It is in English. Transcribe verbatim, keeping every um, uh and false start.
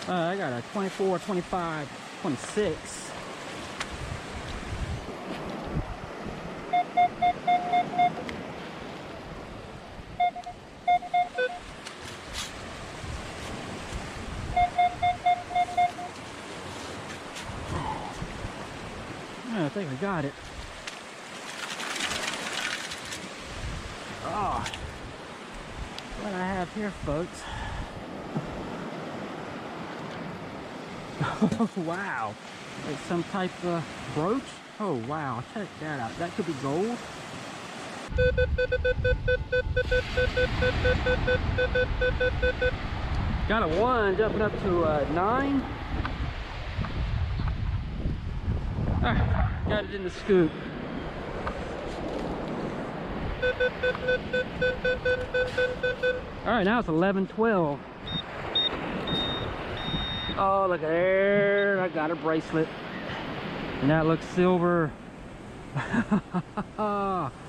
Uh, I got a twenty-four, twenty-five, twenty-six. I think we got it. Oh, what I have here, folks. Oh, wow. Like some type of brooch. Oh, wow. Check that out. That could be gold. Got a one jumping up to a nine. Ah, got it in the scoop. All right, now it's eleven twelve. Oh, look at there. I got a bracelet. And that looks silver.